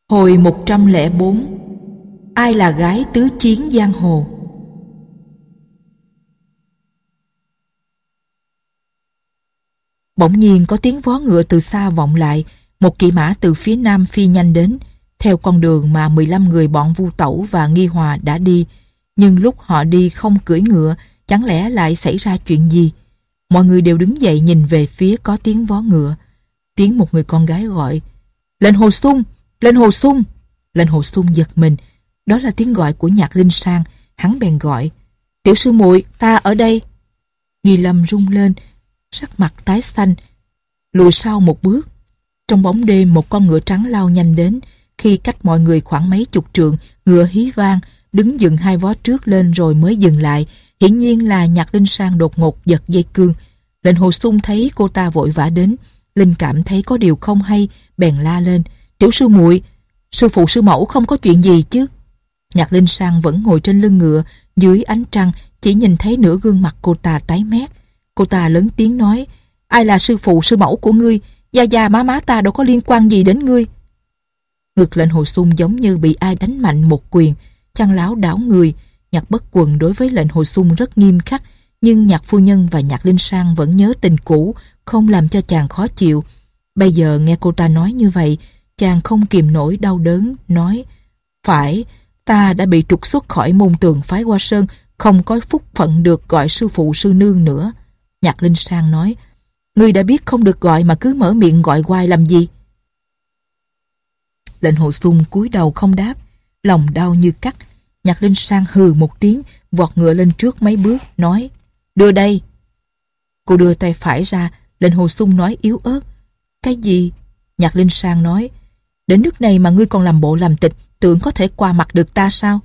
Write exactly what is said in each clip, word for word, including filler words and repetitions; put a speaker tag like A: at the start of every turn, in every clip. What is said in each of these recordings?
A: Hồi một trăm lẻ bốn. Ai là gái tứ chiến giang hồ? Bỗng nhiên có tiếng vó ngựa từ xa vọng lại. Một kỵ mã từ phía nam phi nhanh đến, theo con đường mà mười lăm người bọn Vu Tẩu và Nghi Hòa đã đi. Nhưng lúc họ đi không cưỡi ngựa, chẳng lẽ lại xảy ra chuyện gì? Mọi người đều đứng dậy nhìn về phía có tiếng vó ngựa. Tiếng một người con gái gọi: "Lệnh Hồ Xung! Lệnh Hồ Xung!" Lệnh Hồ Xung giật mình. Đó là tiếng gọi của Nhạc Linh Sang. Hắn bèn gọi: "Tiểu sư muội, ta ở đây." Nghi Lâm rung lên, sắc mặt tái xanh, lùi sau một bước. Trong bóng đêm, một con ngựa trắng lao nhanh đến. Khi cách mọi người khoảng mấy chục trượng, ngựa hí vang, đứng dựng hai vó trước lên rồi mới dừng lại. Hiển nhiên là Nhạc Linh Sang đột ngột giật dây cương. Lệnh Hồ Xung thấy cô ta vội vã đến, linh cảm thấy có điều không hay, bèn la lên: "Tiểu sư muội, sư phụ sư mẫu không có chuyện gì chứ?" Nhạc Linh Sang vẫn ngồi trên lưng ngựa, dưới ánh trăng chỉ nhìn thấy nửa gương mặt cô ta tái mét. Cô ta lớn tiếng nói: "Ai là sư phụ sư mẫu của ngươi? Gia gia má má ta đâu có liên quan gì đến ngươi." Ngực Lệnh Hồ Xung giống như bị ai đánh mạnh một quyền, chăn láo đảo người. Nhạc Bất Quần đối với Lệnh Hồ Xung rất nghiêm khắc, nhưng Nhạc phu nhân và Nhạc Linh Sang vẫn nhớ tình cũ, không làm cho chàng khó chịu. Bây giờ nghe cô ta nói như vậy, chàng không kìm nổi đau đớn, nói: "Phải, ta đã bị trục xuất khỏi môn tường phái Hoa Sơn, không có phúc phận được gọi sư phụ sư nương nữa." Nhạc Linh Sang nói: "Ngươi đã biết không được gọi mà cứ mở miệng gọi hoài làm gì?" Lệnh Hồ Xung cúi đầu không đáp, lòng đau như cắt. Nhạc Linh Sang hừ một tiếng, vọt ngựa lên trước mấy bước, nói: "Đưa đây." Cô đưa tay phải ra. Lệnh Hồ Xung nói yếu ớt: "Cái gì?" Nhạc Linh Sang nói: "Đến nước này mà ngươi còn làm bộ làm tịch, tưởng có thể qua mặt được ta sao?"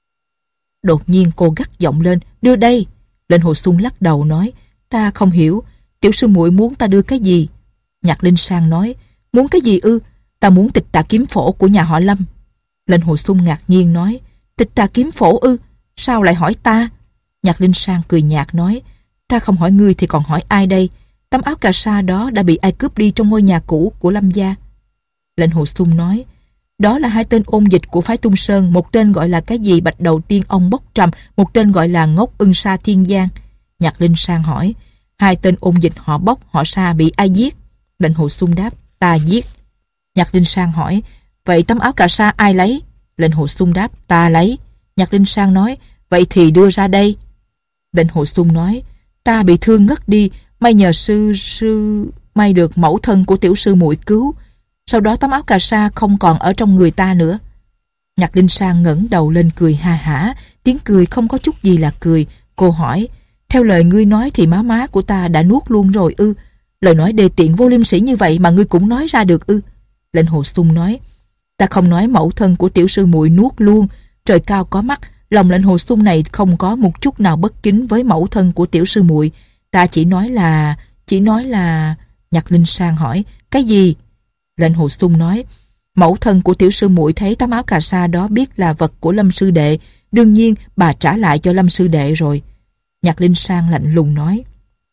A: Đột nhiên cô gắt giọng lên: "Đưa đây." Lệnh Hồ Xung lắc đầu nói: "Ta không hiểu, tiểu sư muội muốn ta đưa cái gì?" Nhạc Linh Sang nói: "Muốn cái gì ư? Ta muốn tịch tà kiếm phổ của nhà họ Lâm." Lệnh Hồ Xung ngạc nhiên nói: "Tịch tà kiếm phổ ư? Sao lại hỏi ta?" Nhạc Linh Sang cười nhạt nói: "Ta không hỏi ngươi thì còn hỏi ai đây? Tấm áo cà sa đó đã bị ai cướp đi trong ngôi nhà cũ của Lâm gia." Lệnh Hồ Xung nói: "Đó là hai tên ôn dịch của phái Tung Sơn, một tên gọi là cái gì Bạch Đầu Tiên Ông Bốc Trầm, một tên gọi là Ngốc Ưng Sa Thiên Giang." Nhạc Linh Sang hỏi: "Hai tên ôn dịch họ Bốc họ Sa bị ai giết?" Lệnh Hồ Xung đáp: "Ta giết." Nhạc Linh Sang hỏi: "Vậy tấm áo cà sa ai lấy?" Lệnh Hồ Xung đáp: "Ta lấy." Nhạc Linh Sang nói: "Vậy thì đưa ra đây." Lệnh Hồ Xung nói: "Ta bị thương ngất đi, may nhờ sư sư may được mẫu thân của tiểu sư muội cứu. Sau đó tấm áo cà sa không còn ở trong người ta nữa." Nhạc Linh Sang ngẩng đầu lên cười ha hả, tiếng cười không có chút gì là cười. Cô hỏi: "Theo lời ngươi nói thì má má của ta đã nuốt luôn rồi ư? Lời nói đề tiện vô liêm sỉ như vậy mà ngươi cũng nói ra được ư?" Lệnh Hồ Xung nói: "Ta không nói mẫu thân của tiểu sư muội nuốt luôn. Trời cao có mắt, lòng Lệnh Hồ Xung này không có một chút nào bất kính với mẫu thân của tiểu sư muội. Ta chỉ nói là... chỉ nói là..." Nhạc Linh Sang hỏi: "Cái gì?" Lệnh Hồ Xung nói: "Mẫu thân của tiểu sư muội thấy tấm áo cà sa đó biết là vật của Lâm sư đệ, đương nhiên bà trả lại cho Lâm sư đệ rồi." Nhạc Linh Sang lạnh lùng nói: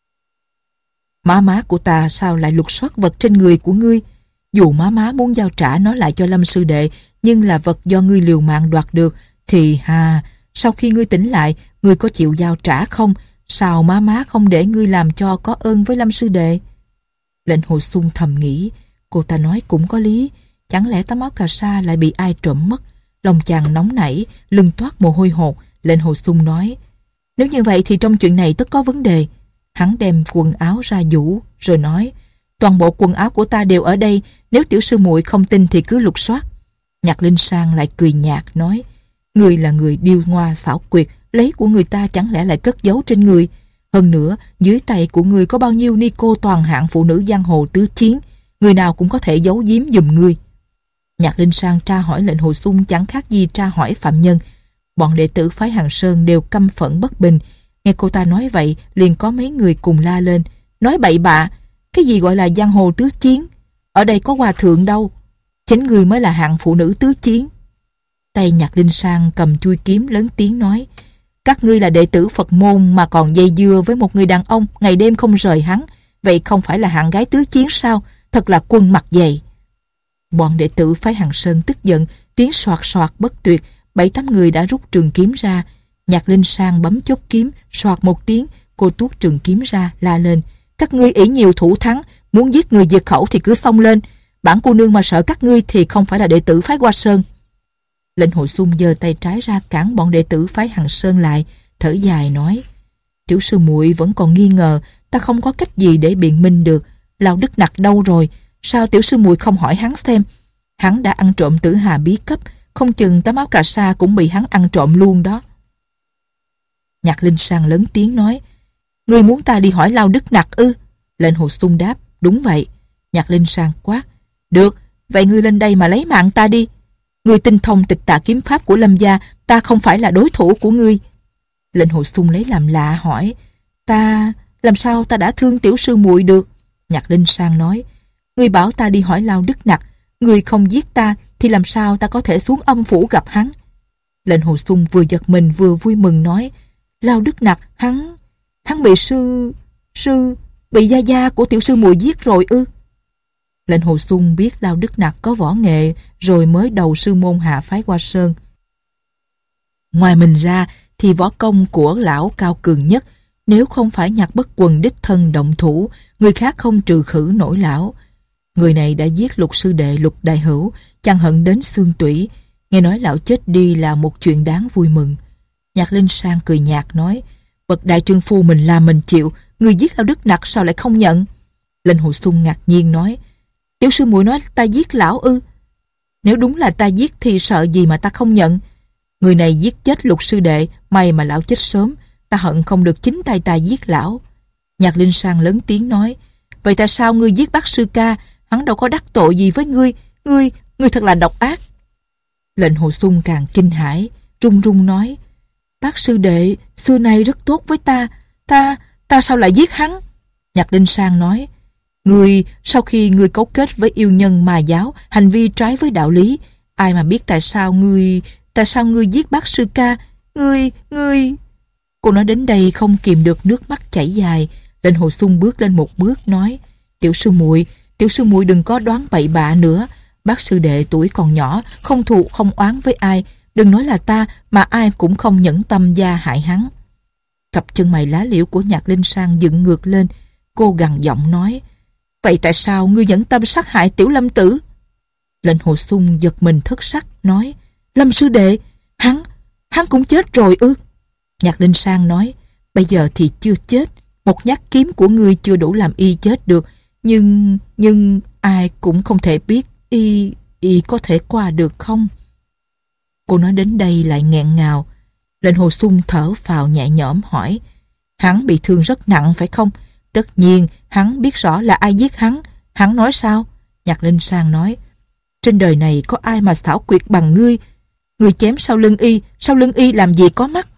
A: "Má má của ta sao lại lục soát vật trên người của ngươi? Dù má má muốn giao trả nó lại cho Lâm sư đệ, nhưng là vật do ngươi liều mạng đoạt được, thì hà, sau khi ngươi tỉnh lại, ngươi có chịu giao trả không? Sao má má không để ngươi làm cho có ơn với Lâm sư đệ?" Lệnh Hồ Xung thầm nghĩ, cô ta nói cũng có lý, chẳng lẽ tấm áo cà sa lại bị ai trộm mất? Lòng chàng nóng nảy, lưng toát mồ hôi hột. Lệnh Hồ Xung nói: "Nếu như vậy thì trong chuyện này tất có vấn đề." Hắn đem quần áo ra giũ rồi nói: "Toàn bộ quần áo của ta đều ở đây, nếu tiểu sư muội không tin thì cứ lục soát." Nhạc Linh Sang lại cười nhạt nói: "Người là người điêu ngoa xảo quyệt, lấy của người ta chẳng lẽ lại cất giấu trên người? Hơn nữa, dưới tay của người có bao nhiêu ni cô toàn hạng phụ nữ giang hồ tứ chiến, người nào cũng có thể giấu giếm giùm ngươi." Nhạc Linh Sang tra hỏi Lệnh Hồ Xung chẳng khác gì tra hỏi phạm nhân. Bọn đệ tử phái Hàng Sơn đều căm phẫn bất bình. Nghe cô ta nói vậy, liền có mấy người cùng la lên: "Nói bậy bạ! Cái gì gọi là giang hồ tứ chiến? Ở đây có hòa thượng đâu. Chính người mới là hạng phụ nữ tứ chiến." Tay Nhạc Linh Sang cầm chuôi kiếm lớn tiếng nói: "Các ngươi là đệ tử Phật môn mà còn dây dưa với một người đàn ông ngày đêm không rời hắn, vậy không phải là hạng gái tứ chiến sao? Thật là quân mặt dày." Bọn đệ tử phái Hằng Sơn tức giận, tiếng soạt soạt bất tuyệt, bảy tám người đã rút trường kiếm ra. Nhạc Linh Sang bấm chốt kiếm, soạt một tiếng, cô tuốt trường kiếm ra, la lên: các ngươi ỷ nhiều thủ thắng, muốn giết người diệt khẩu thì cứ xông lên. Bản cô nương mà sợ các ngươi thì không phải là đệ tử phái Hoa Sơn. Lệnh Hồ Xung giơ tay trái ra cản bọn đệ tử phái Hằng Sơn lại, thở dài nói: tiểu sư muội vẫn còn nghi ngờ, ta không có cách gì để biện minh được. Lão Đức Nặc đâu rồi? Sao tiểu sư muội không hỏi hắn xem? Hắn đã ăn trộm Tử Hà bí cấp, không chừng tấm áo cà sa cũng bị hắn ăn trộm luôn đó. Nhạc Linh Sang lớn tiếng nói: ngươi muốn ta đi hỏi Lao Đức Nặc ư? Lệnh Hồ Xung đáp: đúng vậy. Nhạc Linh Sang quát: được, vậy ngươi lên đây mà lấy mạng ta đi. Ngươi tinh thông tịch tà kiếm pháp của Lâm gia, ta không phải là đối thủ của ngươi. Lệnh Hồ Xung lấy làm lạ hỏi: ta, làm sao ta đã thương tiểu sư muội được? Nhạc Linh Sang nói: ngươi bảo ta đi hỏi Lao Đức Nặc, ngươi không giết ta thì làm sao ta có thể xuống âm phủ gặp hắn? Lệnh Hồ Xung vừa giật mình vừa vui mừng nói: Lao Đức Nặc, hắn, hắn bị sư, sư, bị gia gia của tiểu sư muội giết rồi ư? Lệnh Hồ Xung biết Lao Đức Nặc có võ nghệ rồi mới đầu sư môn hạ phái Hoa Sơn. Ngoài mình ra thì võ công của lão cao cường nhất, nếu không phải Nhạc Bất Quần đích thân động thủ, người khác không trừ khử nổi lão. Người này đã giết Lục sư đệ Lục Đại Hữu, chàng hận đến xương tủy. Nghe nói lão chết đi là một chuyện đáng vui mừng. Nhạc Linh Sang cười nhạt nói: bậc đại trương phu mình làm mình chịu, người giết Lao Đức Nặc sao lại không nhận? Lệnh Hồ Xung ngạc nhiên nói: tiểu sư muội nói ta giết lão ư? Nếu đúng là ta giết thì sợ gì mà ta không nhận? Người này giết chết Lục sư đệ, may mà lão chết sớm, ta hận không được chính tay ta giết lão. Nhạc Linh Sang lớn tiếng nói: vậy tại sao ngươi giết bác sư ca? Hắn đâu có đắc tội gì với ngươi, ngươi, ngươi thật là độc ác. Lệnh Hồ Xung càng kinh hãi, run run nói: bác sư đệ xưa nay rất tốt với ta, ta, ta sao lại giết hắn? Nhạc Linh Sang nói: ngươi, sau khi ngươi cấu kết với yêu nhân mà giáo, hành vi trái với đạo lý, ai mà biết tại sao ngươi, tại sao ngươi giết bác sư ca? Ngươi, ngươi... Cô nói đến đây không kìm được nước mắt chảy dài. Lệnh Hồ Xung bước lên một bước nói: tiểu sư muội, tiểu sư muội đừng có đoán bậy bạ nữa. Bác sư đệ tuổi còn nhỏ, không thù không oán với ai, đừng nói là ta, mà ai cũng không nhẫn tâm gia hại hắn. Cặp chân mày lá liễu của Nhạc Linh Sang dựng ngược lên, cô gằn giọng nói: vậy tại sao ngươi nhẫn tâm sát hại tiểu Lâm tử? Lệnh Hồ Xung giật mình thất sắc nói: Lâm sư đệ, hắn, hắn cũng chết rồi ư? Nhạc Linh Sang nói: bây giờ thì chưa chết, một nhát kiếm của ngươi chưa đủ làm y chết được, nhưng, nhưng ai cũng không thể biết y, y có thể qua được không? Cô nói đến đây lại nghẹn ngào. Lệnh Hồ Xung thở phào nhẹ nhõm hỏi: hắn bị thương rất nặng phải không? Tất nhiên hắn biết rõ là ai giết hắn. Hắn nói sao? Nhạc Linh Sang nói: trên đời này có ai mà xảo quyệt bằng ngươi? Ngươi chém sau lưng y, sau lưng y làm gì có mắt?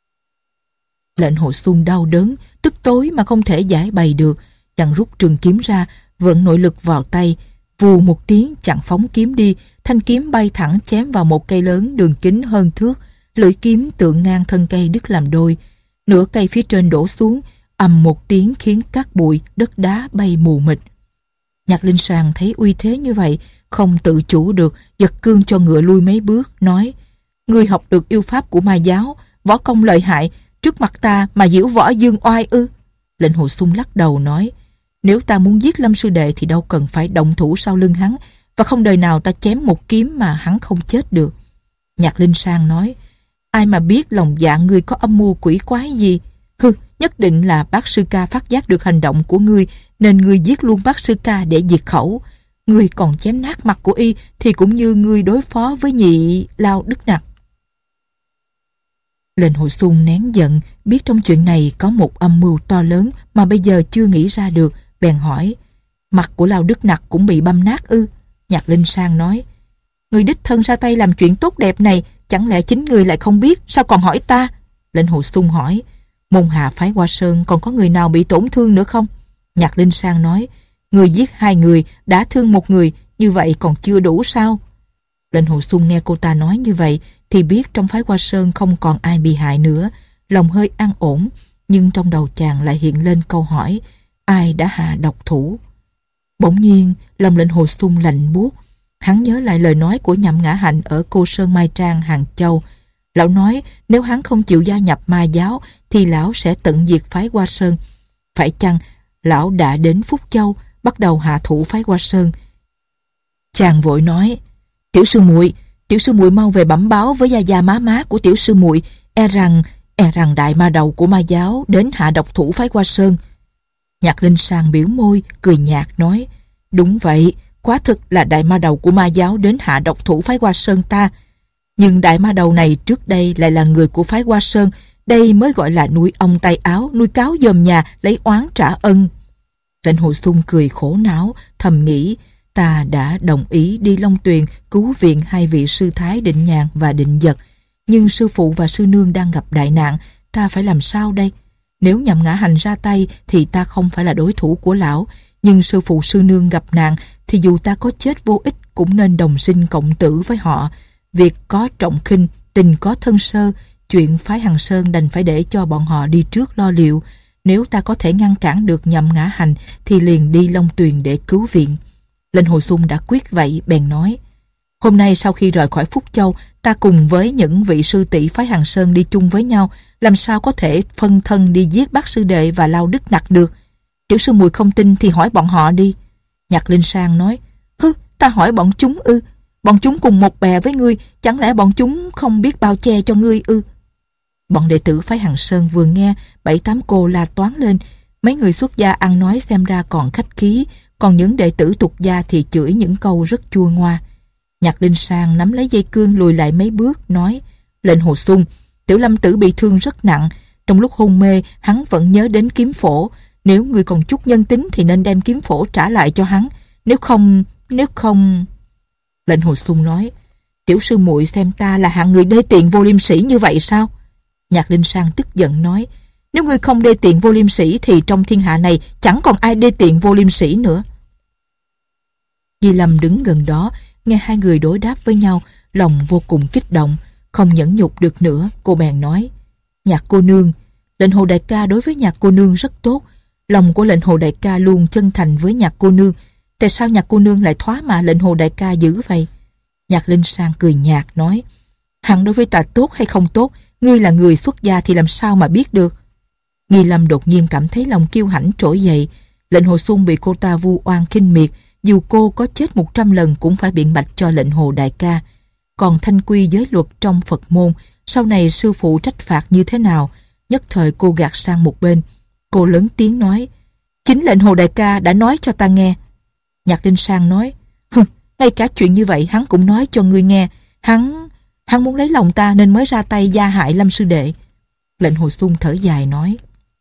A: Lệnh Hồ Xung đau đớn, tức tối mà không thể giải bày được. Chàng rút trường kiếm ra, vận nội lực vào tay, vù một tiếng chặn phóng kiếm đi. Thanh kiếm bay thẳng chém vào một cây lớn đường kính hơn thước, lưỡi kiếm tượng ngang thân cây đứt làm đôi. Nửa cây phía trên đổ xuống, ầm một tiếng khiến cát bụi, đất đá bay mù mịt. Nhạc Linh Sang thấy uy thế như vậy, không tự chủ được, giật cương cho ngựa lui mấy bước, nói: ngươi học được yêu pháp của ma giáo, võ công lợi hại, trước mặt ta mà giễu võ dương oai ư? Lệnh Hồ Xung lắc đầu nói: nếu ta muốn giết Lâm sư đệ thì đâu cần phải động thủ sau lưng hắn, và không đời nào ta chém một kiếm mà hắn không chết được. Nhạc Linh Sang nói: ai mà biết lòng dạ ngươi có âm mưu quỷ quái gì? Hừ, nhất định là bác sư ca phát giác được hành động của ngươi, nên ngươi giết luôn bác sư ca để diệt khẩu. Ngươi còn chém nát mặt của y thì cũng như ngươi đối phó với nhị Lao Đức Nặc. Lệnh Hồ Xung nén giận, biết trong chuyện này có một âm mưu to lớn mà bây giờ chưa nghĩ ra được, bèn hỏi: mặt của Lao Đức Nặc cũng bị băm nát ư? Nhạc Linh Sang nói: người đích thân ra tay làm chuyện tốt đẹp này, chẳng lẽ chính người lại không biết, sao còn hỏi ta? Lệnh Hồ Xung hỏi: môn hạ phái Hoa Sơn còn có người nào bị tổn thương nữa không? Nhạc Linh Sang nói: người giết hai người, đã thương một người, như vậy còn chưa đủ sao? Lệnh Hồ Xung nghe cô ta nói như vậy thì biết trong phái Hoa Sơn không còn ai bị hại nữa, lòng hơi an ổn, nhưng trong đầu chàng lại hiện lên câu hỏi: ai đã hạ độc thủ? Bỗng nhiên lòng Lệnh Hồ Xung lạnh buốt, Hắn nhớ lại lời nói của Nhậm Ngã Hành ở Cô Sơn Mai Trang, Hàng Châu. Lão nói nếu hắn không chịu gia nhập ma giáo thì lão sẽ tận diệt phái Hoa Sơn. Phải chăng lão đã đến Phúc Châu bắt đầu hạ thủ phái Hoa Sơn? Chàng vội nói, tiểu sư muội, tiểu sư muội mau về bẩm báo với gia gia má má của tiểu sư muội, e rằng e rằng đại ma đầu của ma giáo đến hạ độc thủ phái Hoa Sơn. Nhạc Linh Sang biểu môi cười nhạt nói, đúng vậy, quả thực là đại ma đầu của ma giáo đến hạ độc thủ phái Hoa Sơn ta. Nhưng đại ma đầu này trước đây lại là người của phái Hoa Sơn, đây mới gọi là nuôi ong tay áo, nuôi cáo dòm nhà, lấy oán trả ân. Lệnh Hồ Xung cười khổ não, thầm nghĩ, ta đã đồng ý đi Long Tuyền cứu viện hai vị sư thái Định Nhàn và Định Dật, nhưng sư phụ và sư nương đang gặp đại nạn, ta phải làm sao đây? Nếu Nhậm Ngã Hành ra tay thì ta không phải là đối thủ của lão, nhưng sư phụ sư nương gặp nạn thì dù ta có chết vô ích cũng nên đồng sinh cộng tử với họ. Việc có trọng khinh, tình có thân sơ, chuyện phái Hằng Sơn đành phải để cho bọn họ đi trước lo liệu. Nếu ta có thể ngăn cản được Nhậm Ngã Hành thì liền đi Long Tuyền để cứu viện. Lệnh Hồ Xung đã quyết vậy, bèn nói, hôm nay sau khi rời khỏi Phúc Châu, ta cùng với những vị sư tỷ phái Hằng Sơn đi chung với nhau, làm sao có thể phân thân đi giết bác sư đệ và Lao Đức Nặc được? Tiểu sư muội không tin thì hỏi bọn họ đi. Nhạc Linh Sang nói, hứ, ta hỏi bọn chúng ư? Bọn chúng cùng một bè với ngươi, chẳng lẽ bọn chúng không biết bao che cho ngươi ư? Bọn đệ tử phái Hằng Sơn vừa nghe bảy tám cô la toán lên. Mấy người xuất gia ăn nói xem ra còn khách khí, còn những đệ tử tục gia thì chửi những câu rất chua ngoa. Nhạc Linh Sang nắm lấy dây cương lùi lại mấy bước, nói, Lệnh Hồ Xung, Tiểu Lâm tử bị thương rất nặng, trong lúc hôn mê hắn vẫn nhớ đến kiếm phổ. Nếu ngươi còn chút nhân tính thì nên đem kiếm phổ trả lại cho hắn, nếu không, nếu không... Lệnh Hồ Xung nói, tiểu sư muội xem ta là hạng người đê tiện vô liêm sỉ như vậy sao? Nhạc Linh Sang tức giận nói, nếu ngươi không đê tiện vô liêm sỉ thì trong thiên hạ này chẳng còn ai đê tiện vô liêm sỉ nữa. Di Lâm đứng gần đó, nghe hai người đối đáp với nhau, lòng vô cùng kích động, không nhẫn nhục được nữa, cô bèn nói, Nhạc cô nương, Lệnh Hồ đại ca đối với Nhạc cô nương rất tốt, lòng của Lệnh Hồ đại ca luôn chân thành với Nhạc cô nương, tại sao Nhạc cô nương lại thoá mạ Lệnh Hồ đại ca dữ vậy? Nhạc Linh Sang cười nhạt nói, hắn đối với ta tốt hay không tốt, ngươi là người xuất gia thì làm sao mà biết được? Nghi Lâm đột nhiên cảm thấy lòng kiêu hãnh trỗi dậy. Lệnh Hồ Xung bị cô ta vu oan khinh miệt, dù cô có chết một trăm lần cũng phải biện bạch cho Lệnh Hồ đại ca. Còn thanh quy giới luật trong Phật môn, sau này sư phụ trách phạt như thế nào? Nhất thời cô gạt sang một bên. Cô lớn tiếng nói, chính Lệnh Hồ đại ca đã nói cho ta nghe. Nhạc Linh Sang nói, hừ, ngay cả chuyện như vậy hắn cũng nói cho ngươi nghe. Hắn, hắn muốn lấy lòng ta nên mới ra tay gia hại Lâm sư đệ. Lệnh Hồ Xung thở dài nói,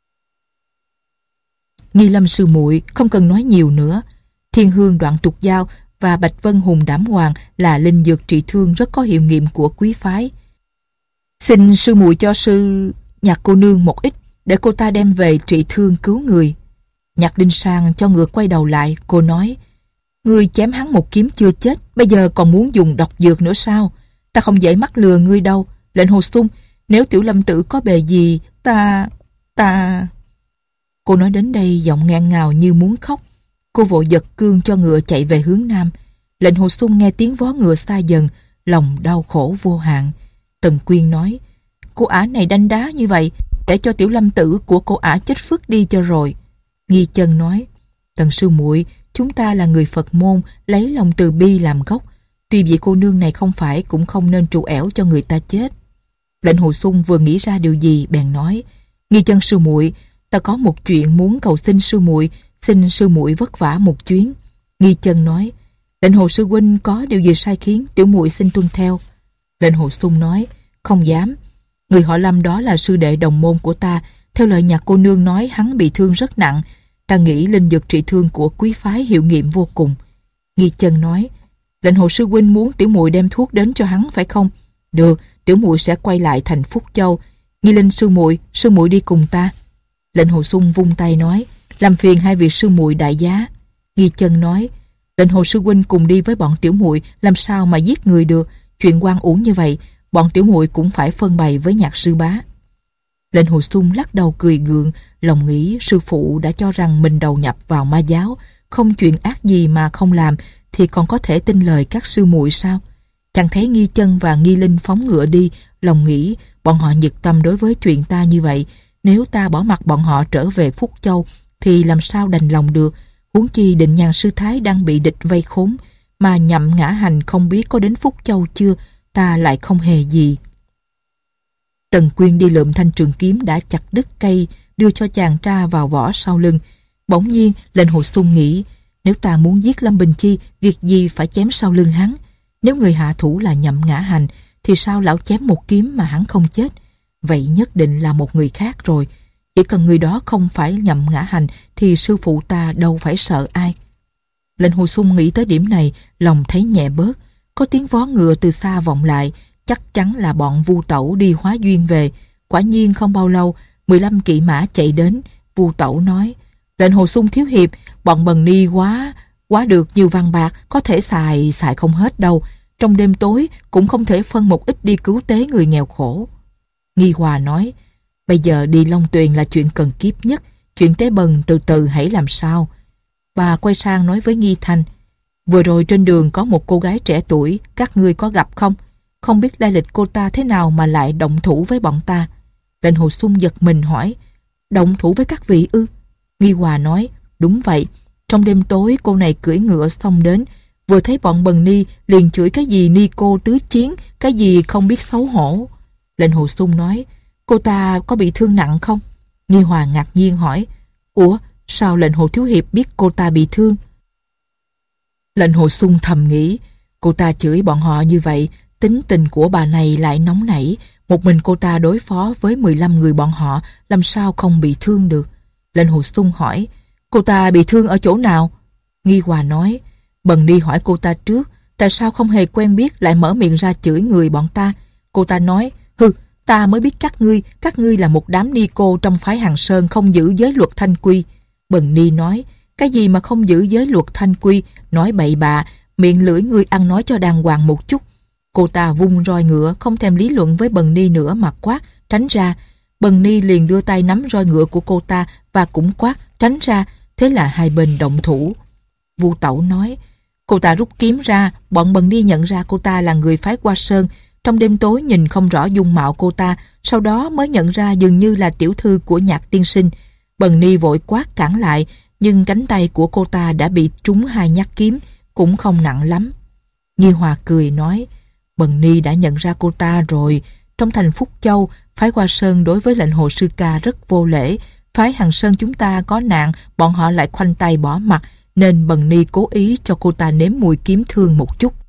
A: Nghi Lâm sư muội không cần nói nhiều nữa. Thiên Hương Đoạn Tục Giao và Bạch Vân Hùng Đảm Hoàng là linh dược trị thương rất có hiệu nghiệm của quý phái. Xin sư muội cho sư Nhạc cô nương một ít để cô ta đem về trị thương cứu người. Nhạc Linh Sang cho ngựa quay đầu lại, cô nói, ngươi chém hắn một kiếm chưa chết, bây giờ còn muốn dùng độc dược nữa sao? Ta không dễ mắc lừa ngươi đâu. Lệnh Hồ Xung, nếu Tiểu Lâm tử có bề gì, ta... ta... Cô nói đến đây giọng nghẹn ngào như muốn khóc. Cô vội giật cương cho ngựa chạy về hướng nam. Lệnh Hồ Xung nghe tiếng vó ngựa xa dần, lòng đau khổ vô hạn. Tần Quyên nói, cô ả này đanh đá như vậy, để cho Tiểu Lâm tử của cô ả chết phước đi cho rồi. Nghi Chân nói, Tần sư muội, chúng ta là người Phật môn, lấy lòng từ bi làm gốc. Tuy vậy cô nương này không phải cũng không nên trụ ẻo cho người ta chết. Lệnh Hồ Xung vừa nghĩ ra điều gì bèn nói, Nghi Chân sư muội, ta có một chuyện muốn cầu xin sư muội, xin sư muội vất vả một chuyến. Nghi Chân nói, Lệnh Hồ sư huynh có điều gì sai khiến, tiểu muội xin tuân theo. Lệnh Hồ Xung nói, không dám. Người họ Lâm đó là sư đệ đồng môn của ta, theo lời Nhạc cô nương nói hắn bị thương rất nặng. Ta nghĩ linh dược trị thương của quý phái hiệu nghiệm vô cùng. Nghi Chân nói, Lệnh Hồ sư huynh muốn tiểu muội đem thuốc đến cho hắn phải không? Được, tiểu muội sẽ quay lại thành Phúc Châu. Nghi Linh sư muội, sư muội đi cùng ta. Lệnh Hồ Xung vung tay nói, làm phiền hai vị sư muội đại giá. Nghi Chân nói, Lệnh Hồ sư huynh cùng đi với bọn tiểu muội, làm sao mà giết người được? Chuyện oan uổng như vậy, bọn tiểu muội cũng phải phân bày với Nhạc sư bá. Lệnh Hồ Xung lắc đầu cười gượng, lòng nghĩ sư phụ đã cho rằng mình đầu nhập vào ma giáo, không chuyện ác gì mà không làm, thì còn có thể tin lời các sư muội sao? Chẳng thấy Nghi Chân và Nghi Linh phóng ngựa đi, lòng nghĩ bọn họ nhiệt tâm đối với chuyện ta như vậy, nếu ta bỏ mặc bọn họ trở về Phúc Châu thì làm sao đành lòng được. Huống chi Định Nhàn sư thái đang bị địch vây khốn, mà Nhậm Ngã Hành không biết có đến Phúc Châu chưa, ta lại không hề gì. Tần Quyên đi lượm thanh trường kiếm đã chặt đứt cây, đưa cho chàng tra vào vỏ sau lưng. Bỗng nhiên Lệnh Hồ Xung nghĩ, nếu ta muốn giết Lâm Bình Chi, việc gì phải chém sau lưng hắn? Nếu người hạ thủ là Nhậm Ngã Hành, thì sao lão chém một kiếm mà hắn không chết? Vậy nhất định là một người khác rồi. Chỉ cần người đó không phải Nhậm Ngã Hành thì sư phụ ta đâu phải sợ ai. Lệnh Hồ Xung nghĩ tới điểm này, lòng thấy nhẹ bớt. Có tiếng vó ngựa từ xa vọng lại, chắc chắn là bọn Vu Tẩu đi hóa duyên về. Quả nhiên không bao lâu, mười lăm kỵ mã chạy đến. Vu Tẩu nói, Lệnh Hồ Xung thiếu hiệp, bọn Bần Ni quá quá được nhiều vàng bạc, có thể xài xài không hết đâu. Trong đêm tối cũng không thể phân một ít đi cứu tế người nghèo khổ. Nghi Hòa nói, bây giờ đi Long Tuyền là chuyện cần kiếp nhất, chuyện tế bần từ từ hãy làm sao. Bà quay sang nói với Nghi Thanh, vừa rồi trên đường có một cô gái trẻ tuổi, các ngươi có gặp không? Không biết lai lịch cô ta thế nào mà lại động thủ với bọn ta. Lệnh Hồ Xung giật mình hỏi, động thủ với các vị ư? Nghi Hòa nói, đúng vậy. Trong đêm tối cô này cưỡi ngựa xông đến, vừa thấy bọn Bần Ni liền chửi cái gì ni cô tứ chiến, cái gì không biết xấu hổ. Lệnh Hồ Xung nói, cô ta có bị thương nặng không? Nghi Hòa ngạc nhiên hỏi, ủa sao Lệnh Hồ thiếu hiệp biết cô ta bị thương? Lệnh Hồ Xung thầm nghĩ, cô ta chửi bọn họ như vậy, tính tình của bà này lại nóng nảy, một mình cô ta đối phó với mười lăm người bọn họ, làm sao không bị thương được? Lệnh Hồ Xung hỏi, cô ta bị thương ở chỗ nào? Nghi Hòa nói, Bần đi hỏi cô ta trước, tại sao không hề quen biết lại mở miệng ra chửi người bọn ta? Cô ta nói, hừ, ta mới biết các ngươi, các ngươi là một đám ni cô trong phái Hàng Sơn không giữ giới luật thanh quy. Bần Ni nói, cái gì mà không giữ giới luật thanh quy, nói bậy bạ, miệng lưỡi ngươi ăn nói cho đàng hoàng một chút. Cô ta vung roi ngựa, không thèm lý luận với Bần Ni nữa mà quát, tránh ra. Bần Ni liền đưa tay nắm roi ngựa của cô ta và cũng quát, tránh ra. Thế là hai bên động thủ. Vu Tẩu nói, cô ta rút kiếm ra, bọn Bần Ni nhận ra cô ta là người phái Hoa Sơn. Trong đêm tối nhìn không rõ dung mạo cô ta, sau đó mới nhận ra dường như là tiểu thư của Nhạc tiên sinh. Bần Ni vội quát cản lại, nhưng cánh tay của cô ta đã bị trúng hai nhát kiếm, cũng không nặng lắm. Nghi Hòa cười nói, Bần Ni đã nhận ra cô ta rồi. Trong thành Phúc Châu, phái Hoa Sơn đối với Lệnh Hồ sư ca rất vô lễ. Phái Hàng Sơn chúng ta có nạn, bọn họ lại khoanh tay bỏ mặt, nên Bần Ni cố ý cho cô ta nếm mùi kiếm thương một chút.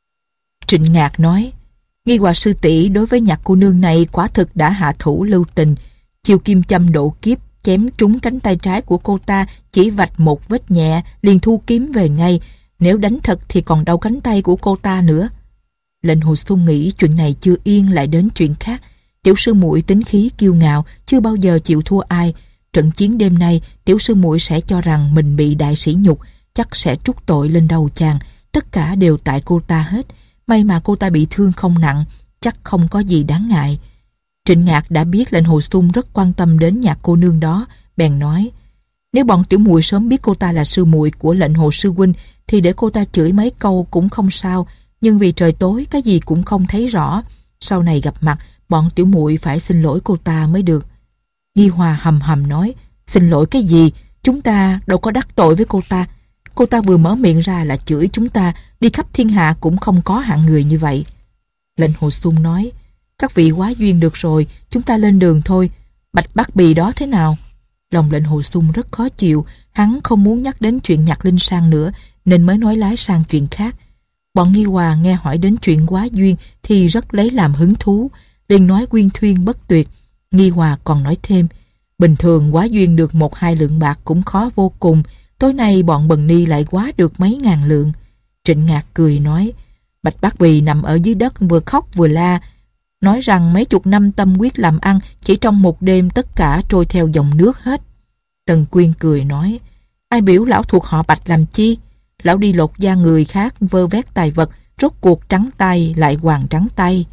A: Trịnh Ngạc nói, Nghi Hòa sư tỷ đối với Nhạc cô nương này quả thực đã hạ thủ lưu tình. Chiêu kim châm độ kiếp chém trúng cánh tay trái của cô ta, chỉ vạch một vết nhẹ liền thu kiếm về ngay. Nếu đánh thật thì còn đau cánh tay của cô ta nữa. Lệnh Hồ Xung nghĩ chuyện này chưa yên lại đến chuyện khác. Tiểu sư muội tính khí kiêu ngạo, chưa bao giờ chịu thua ai. Trận chiến đêm nay, tiểu sư muội sẽ cho rằng mình bị đại sĩ nhục, chắc sẽ trút tội lên đầu chàng. Tất cả đều tại cô ta hết. May mà cô ta bị thương không nặng, chắc không có gì đáng ngại. Trịnh Ngạc đã biết Lệnh Hồ Xung rất quan tâm đến Nhạc cô nương đó, bèn nói, nếu bọn tiểu muội sớm biết cô ta là sư muội của Lệnh Hồ sư huynh thì để cô ta chửi mấy câu cũng không sao, nhưng vì trời tối cái gì cũng không thấy rõ, sau này gặp mặt bọn tiểu muội phải xin lỗi cô ta mới được. Nghi Hòa hầm hầm nói, xin lỗi cái gì, chúng ta đâu có đắc tội với cô ta. Cô ta vừa mở miệng ra là chửi chúng ta, đi khắp thiên hạ cũng không có hạng người như vậy. Lệnh Hồ Xung nói, các vị quá duyên được rồi, chúng ta lên đường thôi. Bạch Bác Bì đó thế nào? Lòng Lệnh Hồ Xung rất khó chịu, hắn không muốn nhắc đến chuyện Nhạc Linh Sang nữa, nên mới nói lái sang chuyện khác. Bọn Nghi Hòa nghe hỏi đến chuyện quá duyên thì rất lấy làm hứng thú, liền nói quyên thuyên bất tuyệt. Nghi Hòa còn nói thêm, bình thường quá duyên được một hai lượng bạc cũng khó vô cùng, tối nay bọn Bần Ni lại quá được mấy ngàn lượng. Trịnh Ngạc cười nói, Bạch Bác Bì nằm ở dưới đất vừa khóc vừa la, nói rằng mấy chục năm tâm huyết làm ăn, chỉ trong một đêm tất cả trôi theo dòng nước hết. Tần Quyên cười nói, ai biểu lão thuộc họ Bạch làm chi? Lão đi lột da người khác vơ vét tài vật, rốt cuộc trắng tay lại hoàng trắng tay.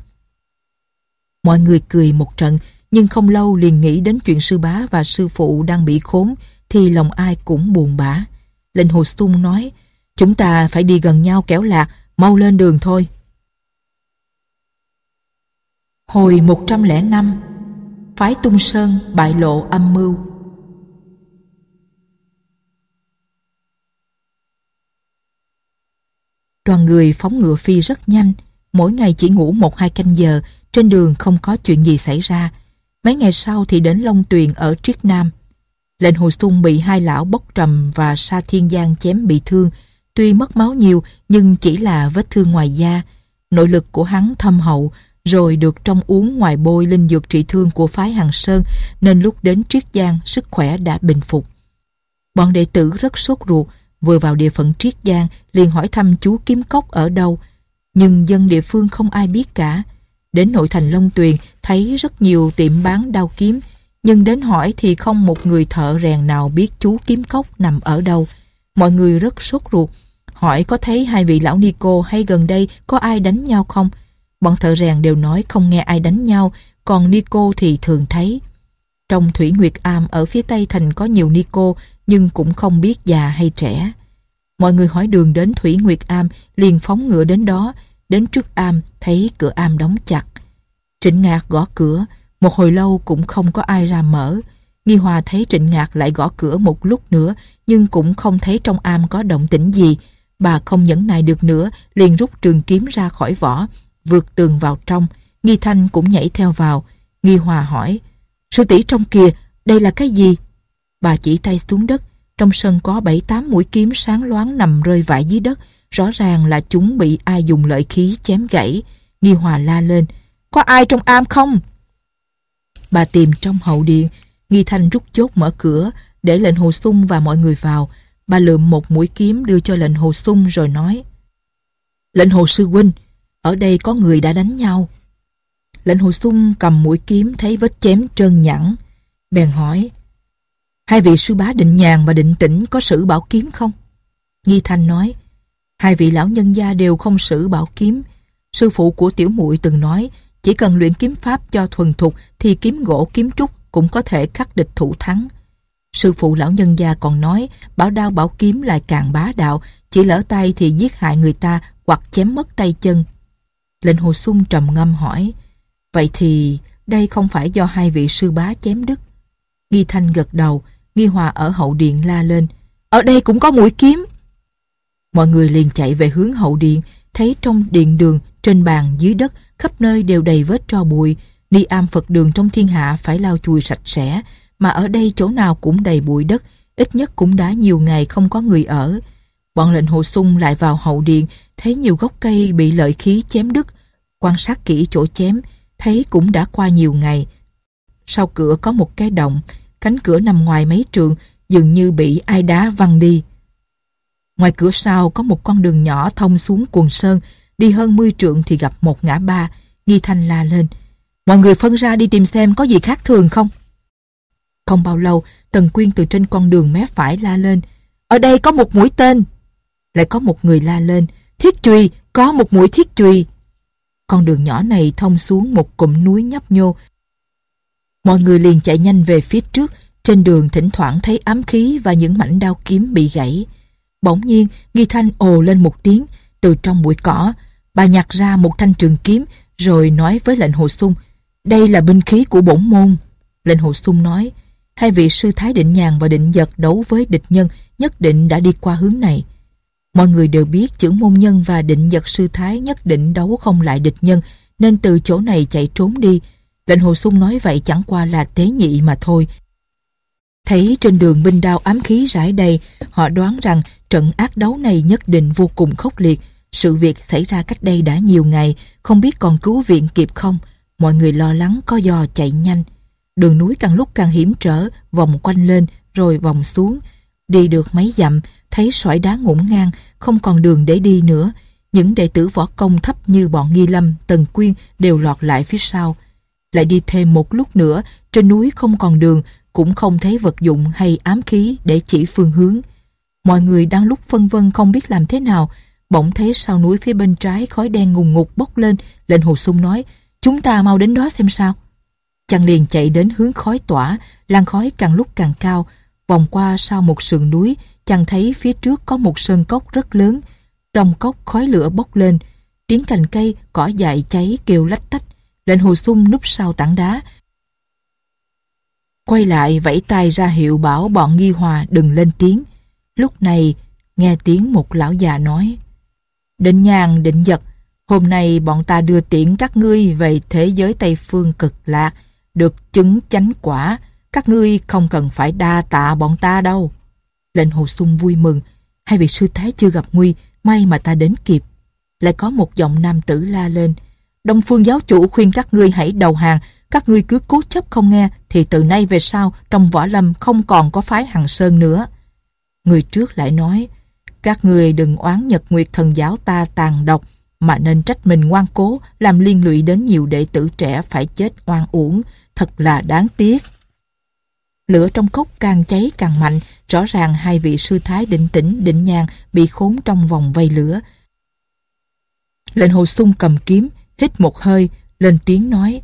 A: Mọi người cười một trận, nhưng không lâu liền nghĩ đến chuyện sư bá và sư phụ đang bị khốn, thì lòng ai cũng buồn bã. Lệnh Hồ Xung nói, Chúng ta phải đi gần nhau kẻo lạc, mau lên đường thôi. Hồi một trăm lẻ năm, phái Tung Sơn bại lộ âm mưu. Đoàn người phóng ngựa phi rất nhanh, mỗi ngày chỉ ngủ một hai canh giờ, trên đường không có chuyện gì xảy ra. Mấy ngày sau thì đến Long Tuyền ở Triết Nam. Lệnh Hồ Xung bị hai lão Bốc Trầm và Sa Thiên Giang chém bị thương, tuy mất máu nhiều nhưng chỉ là vết thương ngoài da. Nội lực của hắn thâm hậu, rồi được trong uống ngoài bôi linh dược trị thương của phái Hằng Sơn, nên lúc đến Triết Giang sức khỏe đã bình phục. Bọn đệ tử rất sốt ruột, vừa vào địa phận Triết Giang liền hỏi thăm chú Kiếm Cốc ở đâu, nhưng dân địa phương không ai biết cả. Đến nội thành Long Tuyền thấy rất nhiều tiệm bán đao kiếm, nhưng đến hỏi thì không một người thợ rèn nào biết chú Kiếm Cốc nằm ở đâu. Mọi người rất sốt ruột, hỏi có thấy hai vị lão ni cô hay gần đây có ai đánh nhau không. Bọn thợ rèn đều nói không nghe ai đánh nhau, còn ni cô thì thường thấy. Trong Thủy Nguyệt Am ở phía tây thành có nhiều ni cô, nhưng cũng không biết già hay trẻ. Mọi người hỏi đường đến Thủy Nguyệt Am, liền phóng ngựa đến đó. Đến trước am thấy cửa am đóng chặt. Trịnh Ngạc gõ cửa, một hồi lâu cũng không có ai ra mở. Nghi Hòa thấy Trịnh Ngạc lại gõ cửa một lúc nữa, nhưng cũng không thấy trong am có động tĩnh gì. Bà không nhẫn nại được nữa, liền rút trường kiếm ra khỏi vỏ, vượt tường vào trong. Nghi Thanh cũng nhảy theo vào. Nghi Hòa hỏi: "Sư tỷ trong kìa, đây là cái gì?" Bà chỉ tay xuống đất. Trong sân có bảy tám mũi kiếm sáng loáng nằm rơi vãi dưới đất, rõ ràng là chúng bị ai dùng lợi khí chém gãy. Nghi Hòa la lên: "Có ai trong am không?" Bà tìm trong hậu điện. Nghi Thanh rút chốt mở cửa, để lệnh Hồ Xung và mọi người vào. Bà lượm một mũi kiếm đưa cho lệnh Hồ Xung rồi nói: "Lệnh Hồ sư huynh, ở đây có người đã đánh nhau." Lệnh Hồ Xung cầm mũi kiếm thấy vết chém trơn nhẵn, bèn hỏi: "Hai vị sư bá Định Nhàn và Định Tĩnh có sử bảo kiếm không?" Nghi Thanh nói: "Hai vị lão nhân gia đều không sử bảo kiếm. Sư phụ của tiểu muội từng nói, chỉ cần luyện kiếm pháp cho thuần thục thì kiếm gỗ kiếm trúc cũng có thể khắc địch thủ thắng. Sư phụ lão nhân gia còn nói, bảo đao bảo kiếm lại càng bá đạo, chỉ lỡ tay thì giết hại người ta hoặc chém mất tay chân." Lệnh Hồ Xung trầm ngâm hỏi: "Vậy thì đây không phải do hai vị sư bá chém đứt?" Nghi Thanh gật đầu. Nghi Hòa ở hậu điện la lên: "Ở đây cũng có mũi kiếm." Mọi người liền chạy về hướng hậu điện, thấy trong điện đường, trên bàn, dưới đất, khắp nơi đều đầy vết tro bụi. Đi am Phật đường trong thiên hạ phải lau chùi sạch sẽ, mà ở đây chỗ nào cũng đầy bụi đất, ít nhất cũng đã nhiều ngày không có người ở. Bọn lệnh Hồ Xung lại vào hậu điện, thấy nhiều gốc cây bị lợi khí chém đứt. Quan sát kỹ chỗ chém, thấy cũng đã qua nhiều ngày. Sau cửa có một cái động, cánh cửa nằm ngoài mấy trượng, dường như bị ai đá văng đi. Ngoài cửa sau có một con đường nhỏ thông xuống quần sơn, đi hơn mươi trượng thì gặp một ngã ba. Nghi Thanh la lên: "Mọi người phân ra đi tìm xem có gì khác thường không." Không bao lâu, Tần Quyên từ trên con đường mé phải la lên: "Ở đây có một mũi tên." Lại có một người la lên: "Thiết chùy, có một mũi thiết chùy." Con đường nhỏ này thông xuống một cụm núi nhấp nhô. Mọi người liền chạy nhanh về phía trước. Trên đường thỉnh thoảng thấy ám khí và những mảnh đao kiếm bị gãy. Bỗng nhiên Nghi Thanh ồ lên một tiếng. Từ trong bụi cỏ, bà nhặt ra một thanh trường kiếm, rồi nói với lệnh Hồ Xung: "Đây là binh khí của bổn môn." Lệnh Hồ Xung nói: "Hai vị sư Thái Định Nhàn và Định Dật đấu với địch nhân, nhất định đã đi qua hướng này." Mọi người đều biết chưởng môn nhân và Định Dật sư Thái nhất định đấu không lại địch nhân, nên từ chỗ này chạy trốn đi. Lệnh Hồ Xung nói vậy chẳng qua là tế nhị mà thôi. Thấy trên đường binh đao ám khí rải đầy, họ đoán rằng trận ác đấu này nhất định vô cùng khốc liệt. Sự việc xảy ra cách đây đã nhiều ngày, không biết còn cứu viện kịp không. Mọi người lo lắng có dò chạy nhanh. Đường núi càng lúc càng hiểm trở, vòng quanh lên rồi vòng xuống. Đi được mấy dặm, thấy sỏi đá ngổn ngang, không còn đường để đi nữa. Những đệ tử võ công thấp như bọn Nghi Lâm, Tần Quyên đều lọt lại phía sau. Lại đi thêm một lúc nữa, trên núi không còn đường, cũng không thấy vật dụng hay ám khí để chỉ phương hướng. Mọi người đang lúc phân vân không biết làm thế nào, bỗng thấy sau núi phía bên trái khói đen ngùn ngụt bốc lên. Lệnh Hồ Xung nói: "Chúng ta mau đến đó xem sao." Chàng liền chạy đến hướng khói tỏa, làn khói càng lúc càng cao, vòng qua sau một sườn núi, chàng thấy phía trước có một sơn cốc rất lớn. Trong cốc khói lửa bốc lên, tiếng cành cây, cỏ dại cháy kêu lách tách. Lệnh Hồ Xung núp sau tảng đá, quay lại vẫy tay ra hiệu bảo bọn Nghi Hòa đừng lên tiếng. Lúc này nghe tiếng một lão già nói: Định Nhàn, Định Dật, hôm nay bọn ta đưa tiễn các ngươi về thế giới Tây Phương Cực Lạc, được chứng chánh quả. Các ngươi không cần phải đa tạ bọn ta đâu. Lệnh Hồ Xung vui mừng: hai vị sư thái chưa gặp nguy, may mà ta đến kịp. Lại có một giọng nam tử la lên: Đông Phương giáo chủ khuyên các ngươi hãy đầu hàng. Các ngươi cứ cố chấp không nghe thì từ nay về sau trong võ lâm không còn có phái Hằng Sơn nữa. Người trước lại nói: Các ngươi đừng oán Nhật Nguyệt Thần giáo ta tàn độc, mà nên trách mình ngoan cố, làm liên lụy đến nhiều đệ tử trẻ phải chết oan uổng, thật là đáng tiếc. Lửa trong cốc càng cháy càng mạnh, rõ ràng hai vị sư thái Định Tĩnh, Định Nhàn bị khốn trong vòng vây lửa. Lệnh Hồ Xung cầm kiếm, hít một hơi, lên tiếng nói: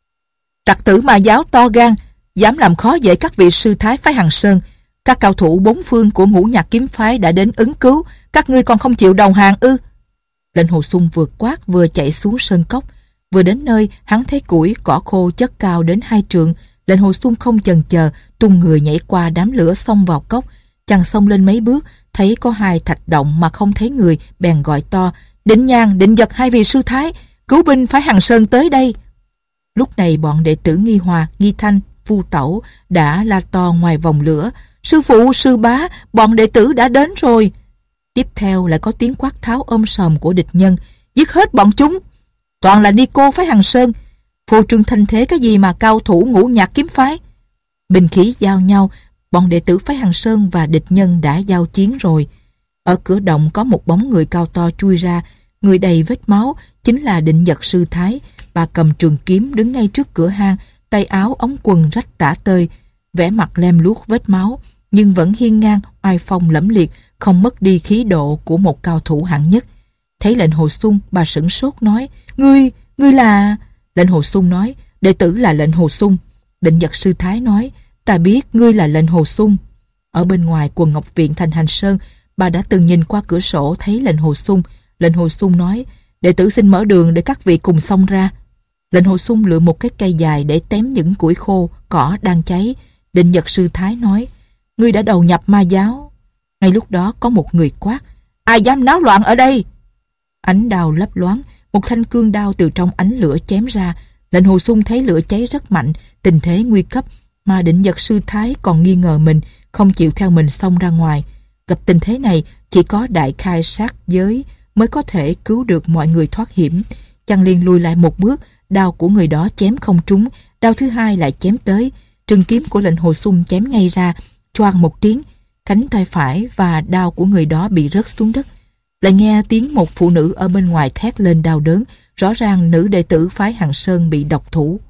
A: Tặc tử Ma giáo to gan, dám làm khó dễ các vị sư thái phái Hằng Sơn. Các cao thủ bốn phương của Ngũ Nhạc kiếm phái đã đến ứng cứu, các ngươi còn không chịu đầu hàng ư? Lệnh Hồ Xung vừa quát vừa chạy xuống sơn cốc. Vừa đến nơi, hắn thấy củi cỏ khô chất cao đến hai trượng. Lệnh Hồ Xung không chần chờ, tung người nhảy qua đám lửa xông vào cốc. Chàng xông lên mấy bước, thấy có hai thạch động mà không thấy người, bèn gọi to: Định Nhàn, Định Dật, hai vị sư thái, cứu binh phái Hằng Sơn tới đây. Lúc này bọn đệ tử Nghi Hòa, Nghi Thanh, Vu Tẩu đã la to ngoài vòng lửa: Sư phụ, sư bá, bọn đệ tử đã đến rồi. Tiếp theo lại có tiếng quát tháo ôm sòm của địch nhân: Giết hết bọn chúng, toàn là ni cô phái Hằng Sơn, phô trương thanh thế cái gì mà cao thủ Ngũ Nhạc kiếm phái. Binh khí giao nhau, bọn đệ tử phái Hằng Sơn và địch nhân đã giao chiến rồi. Ở cửa động có một bóng người cao to chui ra, người đầy vết máu, chính là Định Dật sư thái. Bà cầm trường kiếm đứng ngay trước cửa hang, tay áo ống quần rách tả tơi, vẻ mặt lem luốc vết máu, nhưng vẫn hiên ngang, oai phong lẫm liệt, không mất đi khí độ của một cao thủ hạng nhất. Thấy Lệnh Hồ Xung, bà sửng sốt nói: Ngươi, ngươi là... Lệnh Hồ Xung nói: Đệ tử là Lệnh Hồ Xung. Định Dật sư thái nói: Ta biết ngươi là Lệnh Hồ Xung. Ở bên ngoài quần ngọc viện thành Hành Sơn, bà đã từng nhìn qua cửa sổ thấy Lệnh Hồ Xung. Lệnh Hồ Xung nói: Đệ tử xin mở đường để các vị cùng xông ra. Lệnh Hồ Xung lựa một cái cây dài để tém những củi khô, cỏ đang cháy. Định Dật sư thái nói: Ngươi đã đầu nhập ma giáo. Ngay lúc đó có một người quát: Ai dám náo loạn ở đây? Ánh đao lấp loáng, một thanh cương đao từ trong ánh lửa chém ra. Lệnh Hồ Xung thấy lửa cháy rất mạnh, tình thế nguy cấp, mà Định Dật sư thái còn nghi ngờ mình, không chịu theo mình xông ra ngoài. Gặp tình thế này, chỉ có đại khai sát giới mới có thể cứu được mọi người thoát hiểm. Chàng liền lùi lại một bước, đao của người đó chém không trúng, đao thứ hai lại chém tới. Trường kiếm của Lệnh Hồ Xung chém ngay ra, choang một tiếng, cánh tay phải và đao của người đó bị rớt xuống đất. Lại nghe tiếng một phụ nữ ở bên ngoài thét lên đau đớn, rõ ràng nữ đệ tử phái Hằng Sơn bị độc thủ.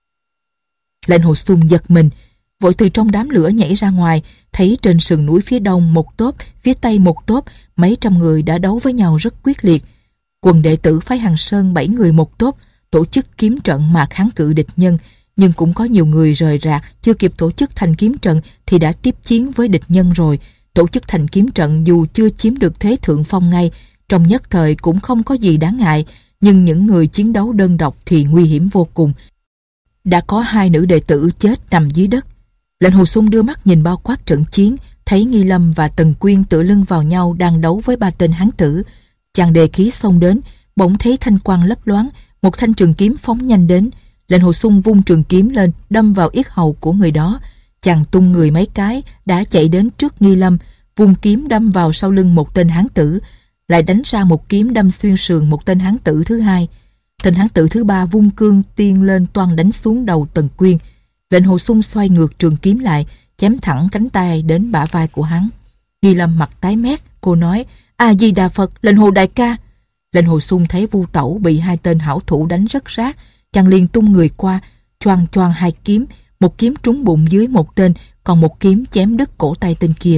A: Lệnh Hồ Xung giật mình, vội từ trong đám lửa nhảy ra ngoài, thấy trên sườn núi phía đông một tốp, phía tây một tốp, mấy trăm người đã đấu với nhau rất quyết liệt. Quần đệ tử phái Hằng Sơn bảy người một tốp, tổ chức kiếm trận mà kháng cự địch nhân, nhưng cũng có nhiều người rời rạc, chưa kịp tổ chức thành kiếm trận thì đã tiếp chiến với địch nhân rồi. Tổ chức thành kiếm trận dù chưa chiếm được thế thượng phong ngay, trong nhất thời cũng không có gì đáng ngại, nhưng những người chiến đấu đơn độc thì nguy hiểm vô cùng. Đã có hai nữ đệ tử chết nằm dưới đất. Lệnh Hồ Xung đưa mắt nhìn bao quát trận chiến, thấy Nghi Lâm và Tần Quyên tựa lưng vào nhau đang đấu với ba tên hán tử. Chàng đề khí xông đến, bỗng thấy thanh quang lấp loáng, một thanh trường kiếm phóng nhanh đến. Lệnh Hồ Xung vung trường kiếm lên, đâm vào yết hầu của người đó. Chàng tung người mấy cái, đã chạy đến trước Nghi Lâm, vung kiếm đâm vào sau lưng một tên hán tử, lại đánh ra một kiếm đâm xuyên sườn một tên hán tử thứ hai. Tên hán tử thứ ba vung cương tiên lên toan đánh xuống đầu Tần Quyên. Lệnh Hồ Xung xoay ngược trường kiếm lại, chém thẳng cánh tay đến bả vai của hắn. Nghi Lâm mặt tái mét, cô nói: A Di Đà Phật, Lệnh Hồ đại ca. Lệnh Hồ Xung thấy Vu Tẩu bị hai tên hảo thủ đánh rất rát, chàng liền tung người qua, choang choang hai kiếm, một kiếm trúng bụng dưới một tên, còn một kiếm chém đứt cổ tay tên kia.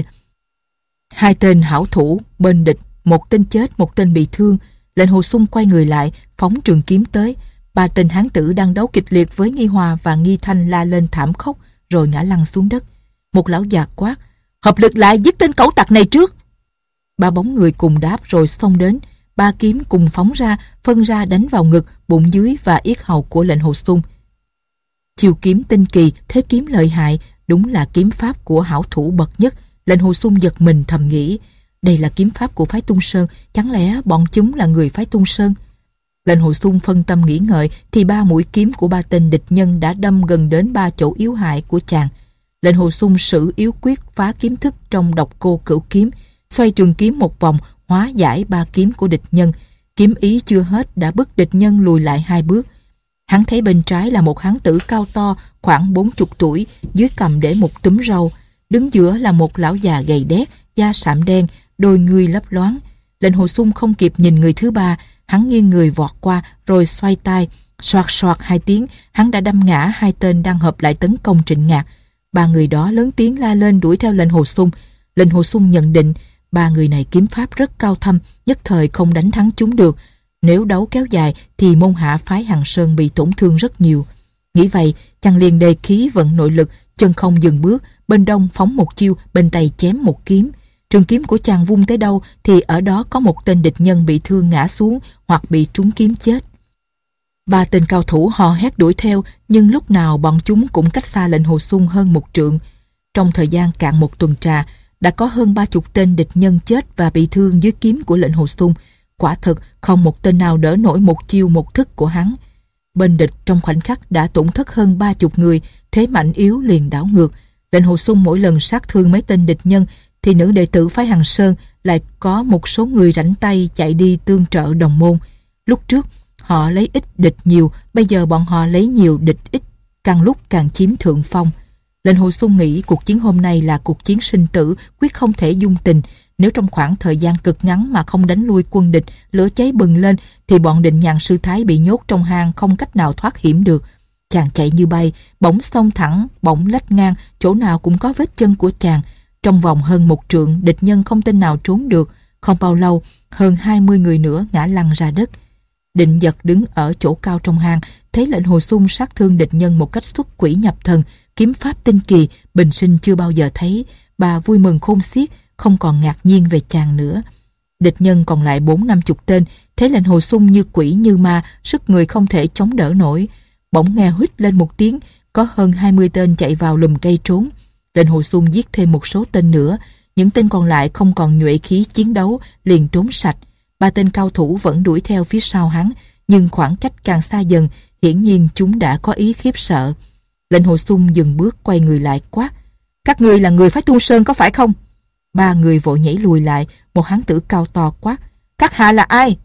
A: Hai tên hảo thủ bên địch, một tên chết, một tên bị thương. Lệnh Hồ Xung quay người lại, phóng trường kiếm tới. Ba tên hán tử đang đấu kịch liệt với Nghi Hòa và Nghi Thanh la lên thảm khốc, rồi ngã lăn xuống đất. Một lão già quát: hợp lực lại giết tên cẩu tặc này trước. Ba bóng người cùng đáp rồi xông đến. Ba kiếm cùng phóng ra, phân ra đánh vào ngực, bụng dưới và yết hầu của lệnh Hồ Xung. Chiêu kiếm tinh kỳ, thế kiếm lợi hại, đúng là kiếm pháp của hảo thủ bậc nhất. Lệnh Hồ Xung giật mình thầm nghĩ, đây là kiếm pháp của phái Tung Sơn, chẳng lẽ bọn chúng là người phái Tung Sơn? Lệnh Hồ Xung phân tâm nghĩ ngợi thì ba mũi kiếm của ba tên địch nhân đã đâm gần đến ba chỗ yếu hại của chàng. Lệnh Hồ Xung sử yếu quyết phá kiếm thức trong độc cô cửu kiếm, xoay trường kiếm một vòng, hóa giải ba kiếm của địch nhân. Kiếm ý chưa hết đã bức địch nhân lùi lại hai bước. Hắn thấy bên trái là một hán tử cao to, khoảng bốn chục tuổi, dưới cằm để một túm râu. Đứng giữa là một lão già gầy đét, da sạm đen, đôi ngươi lấp loáng. Lệnh Hồ Xung không kịp nhìn người thứ ba, hắn nghiêng người vọt qua rồi xoay tay, soạt soạt hai tiếng, hắn đã đâm ngã hai tên đang hợp lại tấn công Trịnh Ngạc. Ba người đó lớn tiếng la lên đuổi theo lệnh Hồ Xung. Lệnh Hồ Xung nhận định ba người này kiếm pháp rất cao thâm, nhất thời không đánh thắng chúng được. Nếu đấu kéo dài thì môn hạ phái Hằng Sơn bị tổn thương rất nhiều. Nghĩ vậy, chàng liền đề khí vận nội lực, chân không dừng bước, bên đông phóng một chiêu, bên tây chém một kiếm. Trường kiếm của chàng vung tới đâu thì ở đó có một tên địch nhân bị thương ngã xuống hoặc bị trúng kiếm chết. Ba tên cao thủ hò hét đuổi theo, nhưng lúc nào bọn chúng cũng cách xa lệnh Hồ Xung hơn một trượng. Trong thời gian cạn một tuần trà, đã có hơn ba chục tên địch nhân chết và bị thương dưới kiếm của lệnh Hồ Xung. Quả thực không một tên nào đỡ nổi một chiêu một thức của hắn. Bên địch trong khoảnh khắc đã tổn thất hơn ba chục người, thế mạnh yếu liền đảo ngược. Lệnh Hồ Xung mỗi lần sát thương mấy tên địch nhân thì nữ đệ tử phái Hằng Sơn lại có một số người rảnh tay chạy đi tương trợ đồng môn. Lúc trước họ lấy ít địch nhiều, bây giờ bọn họ lấy nhiều địch ít, càng lúc càng chiếm thượng phong. Lệnh Hồ Xung nghĩ cuộc chiến hôm nay là cuộc chiến sinh tử, quyết không thể dung tình. Nếu trong khoảng thời gian cực ngắn mà không đánh lui quân địch, lửa cháy bừng lên thì bọn Định Nhàn sư thái bị nhốt trong hang không cách nào thoát hiểm được. Chàng chạy như bay, bỗng xông thẳng, bỗng lách ngang, chỗ nào cũng có vết chân của chàng. Trong vòng hơn một trượng, địch nhân không tên nào trốn được. Không bao lâu, hơn hai mươi người nữa ngã lăn ra đất. Định Giật đứng ở chỗ cao trong hang, thấy lệnh Hồ Xung sát thương địch nhân một cách xuất quỷ nhập thần, kiếm pháp tinh kỳ, bình sinh chưa bao giờ thấy. Bà vui mừng khôn xiết, không còn ngạc nhiên về chàng nữa. Địch nhân còn lại bốn năm chục tên, thấy lệnh Hồ Xung như quỷ như ma, sức người không thể chống đỡ nổi. Bỗng nghe huýt lên một tiếng, có hơn hai mươi tên chạy vào lùm cây trốn. Lệnh Hồ Xung giết thêm một số tên nữa, những tên còn lại không còn nhuệ khí chiến đấu, liền trốn sạch. Ba tên cao thủ vẫn đuổi theo phía sau hắn, nhưng khoảng cách càng xa dần, hiển nhiên chúng đã có ý khiếp sợ. Lệnh Hồ Xung dừng bước quay người lại quát: "Các ngươi là người phái Tung Sơn có phải không?" Ba người vội nhảy lùi lại, một hán tử cao to quát: "Các hạ là ai?"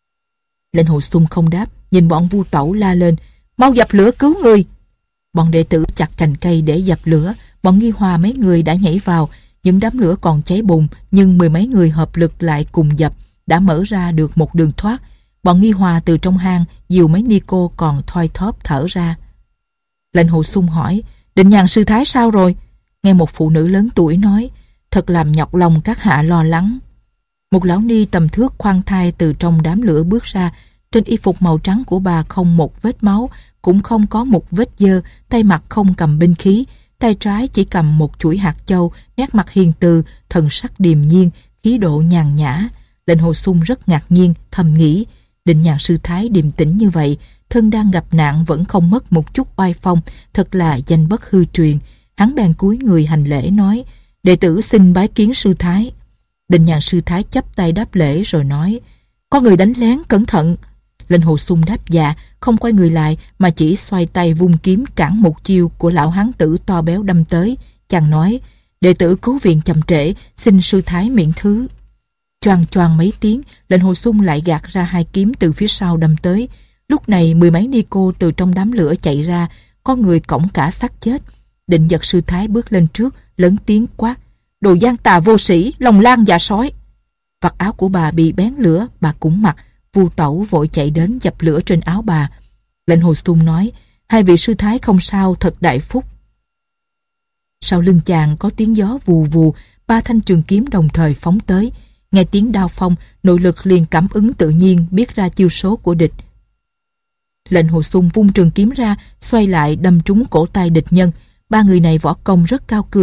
A: Lệnh Hồ Xung không đáp, nhìn bọn Vu Tẩu la lên: "Mau dập lửa cứu người!" Bọn đệ tử chặt cành cây để dập lửa, bọn Nghi Hòa mấy người đã nhảy vào, những đám lửa còn cháy bùng, nhưng mười mấy người hợp lực lại cùng dập, đã mở ra được một đường thoát. Bọn Nghi Hòa từ trong hang dìu mấy ni cô còn thoi thóp thở ra. Lệnh Hồ Xung hỏi: "Định Nhàn sư thái sao rồi?" Nghe một phụ nữ lớn tuổi nói: "Thật làm nhọc lòng các hạ lo lắng." Một lão ni tầm thước khoan thai từ trong đám lửa bước ra. Trên y phục màu trắng của bà không một vết máu, cũng không có một vết dơ, tay mặt không cầm binh khí, tay trái chỉ cầm một chuỗi hạt châu, nét mặt hiền từ, thần sắc điềm nhiên, khí độ nhàn nhã. Lệnh Hồ Xung rất ngạc nhiên, thầm nghĩ: Định Nhàn sư thái điềm tĩnh như vậy, thân đang gặp nạn vẫn không mất một chút oai phong, thật là danh bất hư truyền. Hắn bèn cúi người hành lễ nói: "Đệ tử xin bái kiến sư thái." Định Nhàn sư thái chắp tay đáp lễ rồi nói: "Có người đánh lén, cẩn thận." Lệnh Hồ Xung đáp dạ, không quay người lại mà chỉ xoay tay vung kiếm cản một chiêu của lão hán tử to béo đâm tới. Chàng nói: "Đệ tử cứu viện chậm trễ, xin sư thái miễn thứ." Choang choang mấy tiếng, Lệnh Hồ Xung lại gạt ra hai kiếm từ phía sau đâm tới. Lúc này mười mấy ni cô từ trong đám lửa chạy ra, có người cõng cả xác chết. Định Giật sư thái bước lên trước, lớn tiếng quát: "Đồ gian tà vô sĩ, lòng lan dạ sói!" Vạt áo của bà bị bén lửa, bà cũng mặc. Vu Tẩu vội chạy đến dập lửa trên áo bà. Lệnh Hồ Xung nói: "Hai vị sư thái không sao, thật đại phúc." Sau lưng chàng có tiếng gió vù vù, ba thanh trường kiếm đồng thời phóng tới. Nghe tiếng đao phong, nội lực liền cảm ứng tự nhiên, biết ra chiêu số của địch. Lệnh Hồ Xung vung trường kiếm ra, xoay lại đâm trúng cổ tay địch nhân. Ba người này võ công rất cao cường,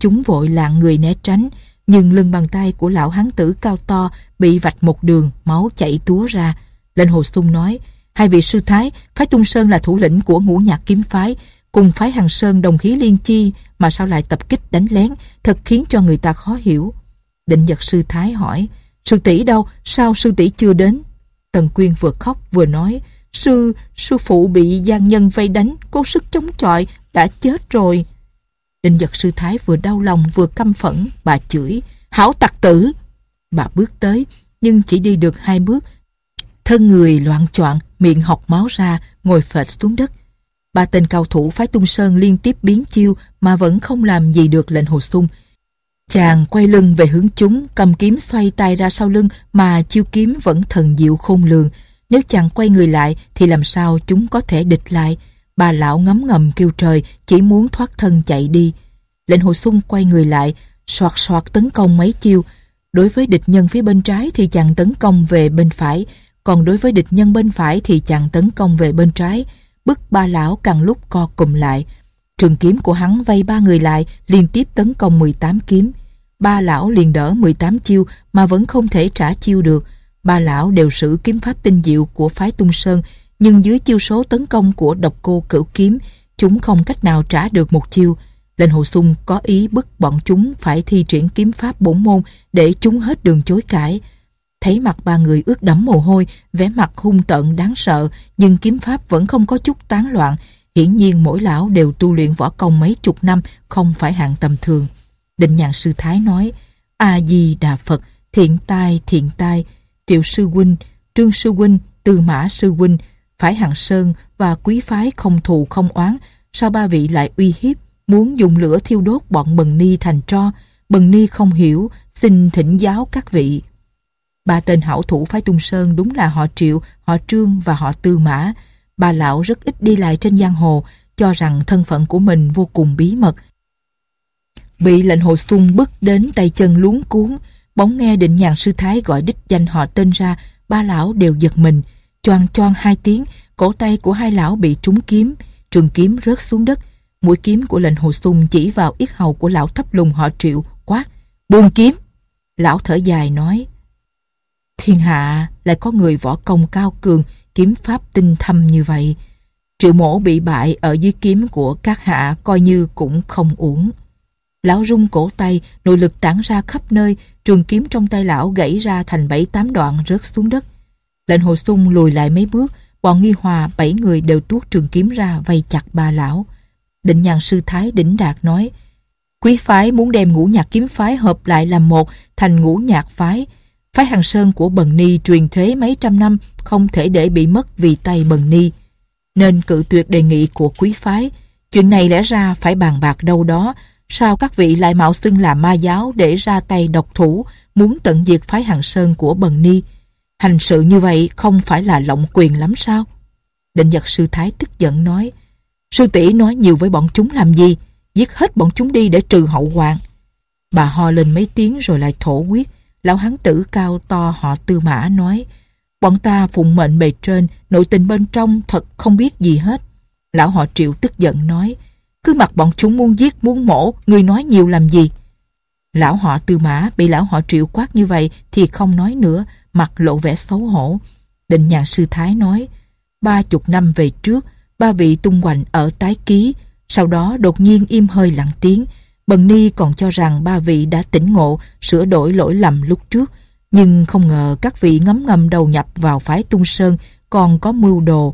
A: Chúng vội lạng người né tránh, nhưng lưng bàn tay của lão hán tử cao to bị vạch một đường, máu chảy túa ra. Lệnh Hồ Xung nói: hai vị sư thái, phái Tung Sơn là thủ lĩnh của Ngũ Nhạc kiếm phái, cùng phái Hằng Sơn đồng khí liên chi, mà sao lại tập kích đánh lén, thật khiến cho người ta khó hiểu. Định Nhật sư thái hỏi: sư tỷ đâu, sao sư tỷ chưa đến? Tần Quyên vừa khóc vừa nói: sư sư phụ bị gian nhân vây đánh, cố sức chống chọi, đã chết rồi. Định Nhật sư thái vừa đau lòng vừa căm phẫn, bà chửi: hảo tặc tử! Bà bước tới, nhưng chỉ đi được hai bước, thân người loạng choạng, miệng hộc máu ra, ngồi phệt xuống đất. Ba tên cao thủ phái Tung Sơn liên tiếp biến chiêu mà vẫn không làm gì được Lệnh Hồ Xung. Chàng quay lưng về hướng chúng, cầm kiếm xoay tay ra sau lưng mà chiêu kiếm vẫn thần diệu khôn lường. Nếu chàng quay người lại thì làm sao chúng có thể địch lại? Bà lão ngấm ngầm kêu trời, chỉ muốn thoát thân chạy đi. Lệnh Hồ Xung quay người lại, soạt soạt tấn công mấy chiêu. Đối với địch nhân phía bên trái thì chàng tấn công về bên phải, còn đối với địch nhân bên phải thì chàng tấn công về bên trái. Bức ba lão càng lúc co cụm lại. Trường kiếm của hắn vây ba người lại, liên tiếp tấn công mười tám kiếm. Ba lão liền đỡ mười tám chiêu mà vẫn không thể trả chiêu được. Ba lão đều sử kiếm pháp tinh diệu của phái Tung Sơn, nhưng dưới chiêu số tấn công của Độc Cô Cửu kiếm, chúng không cách nào trả được một chiêu. Lệnh Hồ Xung có ý bức bọn chúng phải thi triển kiếm pháp bổn môn để chúng hết đường chối cãi. Thấy mặt ba người ướt đẫm mồ hôi, vẻ mặt hung tợn đáng sợ, nhưng kiếm pháp vẫn không có chút tán loạn. Hiển nhiên mỗi lão đều tu luyện võ công mấy chục năm, không phải hạng tầm thường. Định Nhàn sư thái nói: A Di Đà Phật, thiện tai thiện tai, Triệu sư huynh, Trương sư huynh, Tư Mã sư huynh, phái Hằng Sơn và quý phái không thù không oán, sao ba vị lại uy hiếp, muốn dùng lửa thiêu đốt bọn Bần Ni thành tro? Bần Ni không hiểu, xin thỉnh giáo các vị. Ba tên hảo thủ phái Tung Sơn đúng là họ Triệu, họ Trương và họ Tư Mã. Ba lão rất ít đi lại trên giang hồ, cho rằng thân phận của mình vô cùng bí mật. Bị Lệnh Hồ Xung bức đến tay chân luống cuống, bỗng nghe Định Nhàn sư thái gọi đích danh họ tên ra, ba lão đều giật mình. Choang choang hai tiếng, cổ tay của hai lão bị trúng kiếm, trường kiếm rớt xuống đất. Mũi kiếm của Lệnh Hồ Xung chỉ vào yết hầu của lão thấp lùng họ Triệu, quát: buông kiếm! Lão thở dài nói: thiên hạ lại có người võ công cao cường, kiếm pháp tinh thâm như vậy. Triệu mổ bị bại ở dưới kiếm của các hạ coi như cũng không uổng. Lão rung cổ tay, nội lực tản ra khắp nơi, trường kiếm trong tay lão gãy ra thành bảy tám đoạn rớt xuống đất. Lệnh Hồ Xung lùi lại mấy bước, bọn Nghi Hòa bảy người đều tuốt trường kiếm ra vây chặt ba lão. Định Nhàn sư thái đỉnh đạt nói: quý phái muốn đem Ngũ Nhạc kiếm phái hợp lại làm một, thành Ngũ Nhạc phái. Phái Hằng Sơn của Bần Ni truyền thế mấy trăm năm, không thể để bị mất vì tay Bần Ni, nên cự tuyệt đề nghị của quý phái. Chuyện này lẽ ra phải bàn bạc đâu đó, sao các vị lại mạo xưng là ma giáo để ra tay độc thủ, muốn tận diệt phái Hằng Sơn của Bần Ni? Hành sự như vậy không phải là lộng quyền lắm sao? Định Nhật sư thái tức giận nói: sư tỷ nói nhiều với bọn chúng làm gì? Giết hết bọn chúng đi để trừ hậu hoạn. Bà ho lên mấy tiếng rồi lại thổ huyết. Lão hán tử cao to họ Tư Mã nói: bọn ta phụng mệnh bề trên, nội tình bên trong thật không biết gì hết. Lão họ Triệu tức giận nói: cứ mặc bọn chúng muốn giết muốn mổ, người nói nhiều làm gì? Lão họ Tư Mã bị lão họ Triệu quát như vậy thì không nói nữa, mặt lộ vẻ xấu hổ. Định Nhàn sư thái nói: ba chục năm về trước, ba vị tung hoành ở Tái Ký, sau đó đột nhiên im hơi lặng tiếng. Bần Ni còn cho rằng ba vị đã tỉnh ngộ, sửa đổi lỗi lầm lúc trước, nhưng không ngờ các vị ngấm ngầm đầu nhập vào phái Tung Sơn, còn có mưu đồ.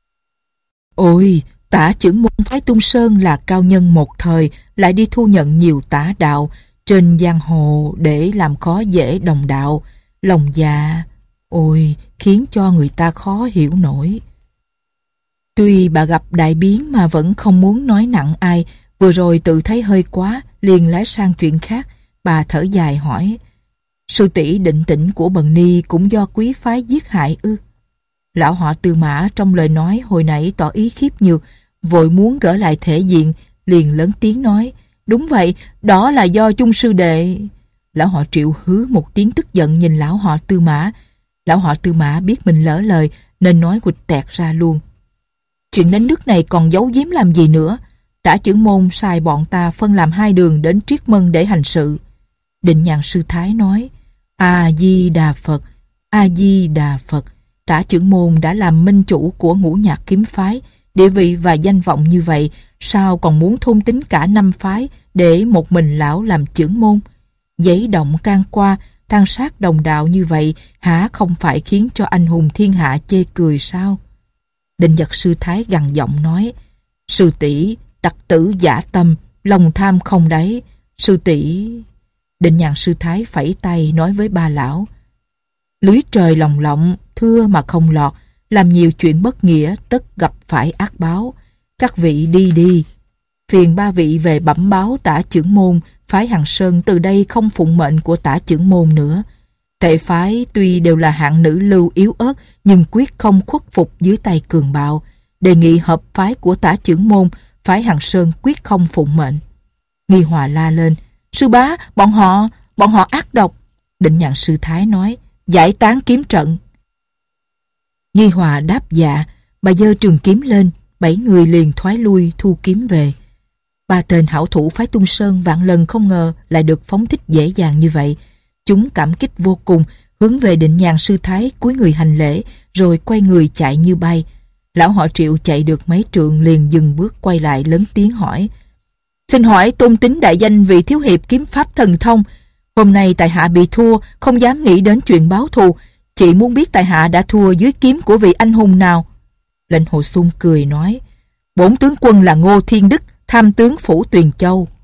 A: Ôi, tả chưởng môn phái Tung Sơn là cao nhân một thời, lại đi thu nhận nhiều tả đạo trên giang hồ để làm khó dễ đồng đạo. Lòng dạ, ôi, khiến cho người ta khó hiểu nổi. Tuy bà gặp đại biến mà vẫn không muốn nói nặng ai, vừa rồi tự thấy hơi quá, liền lái sang chuyện khác. Bà thở dài hỏi: sư tỷ định tĩnh của Bần Ni cũng do quý phái giết hại ư? Lão họ Tư Mã trong lời nói hồi nãy tỏ ý khiếp nhược, vội muốn gỡ lại thể diện, liền lớn tiếng nói: đúng vậy, đó là do chung sư đệ. Lão họ Triệu hứ một tiếng tức giận nhìn lão họ Tư Mã. Lão họ Tư Mã biết mình lỡ lời nên nói quịch tẹt ra luôn: chuyện đến nước này còn giấu giếm làm gì nữa? Tả Chưởng Môn sai bọn ta phân làm hai đường đến Triết Mân để hành sự. Định Nhàn Sư Thái nói: A-di-đà Phật, A-di-đà Phật. Tả Chưởng Môn đã làm minh chủ của Ngũ Nhạc kiếm phái, địa vị và danh vọng như vậy, sao còn muốn thôn tính cả năm phái để một mình lão làm chưởng môn? Giấy động can qua, tàn sát đồng đạo như vậy, hả không phải khiến cho anh hùng thiên hạ chê cười sao? Định Nhật Sư Thái gằn giọng nói: Sư tỷ tặc tử giả tâm, lòng tham không đáy. Sư tỷ. Định Nhàn Sư Thái phẩy tay nói với ba lão: Lưới trời lồng lộng, thưa mà không lọt, làm nhiều chuyện bất nghĩa, tất gặp phải ác báo. Các vị đi đi. Phiền ba vị về bẩm báo Tả Chưởng Môn, phái Hằng Sơn từ đây không phụng mệnh của Tả Chưởng Môn nữa. Tệ phái tuy đều là hạng nữ lưu yếu ớt, nhưng quyết không khuất phục dưới tay cường bạo. Đề nghị hợp phái của Tả Chưởng Môn, phái Hằng Sơn quyết không phụng mệnh. Nghi Hòa la lên: Sư bá, bọn họ, bọn họ ác độc. Định Nhàn Sư Thái nói: Giải tán kiếm trận. Nghi Hòa đáp dạ, bà giơ trường kiếm lên, bảy người liền thoái lui thu kiếm về. Ba tên hảo thủ phái Tung Sơn vạn lần không ngờ lại được phóng thích dễ dàng như vậy. Chúng cảm kích vô cùng, hướng về Định Nhàn Sư Thái cúi người hành lễ, rồi quay người chạy như bay. Lão họ Triệu chạy được mấy trượng liền dừng bước quay lại lớn tiếng hỏi: Xin hỏi tôn tính đại danh vị thiếu hiệp kiếm pháp thần thông. Hôm nay tại hạ bị thua, không dám nghĩ đến chuyện báo thù. Chị muốn biết tại hạ đã thua dưới kiếm của vị anh hùng nào? Lệnh Hồ Xung cười nói: Bổn tướng quân là Ngô Thiên Đức, tham tướng phủ Tuyền Châu.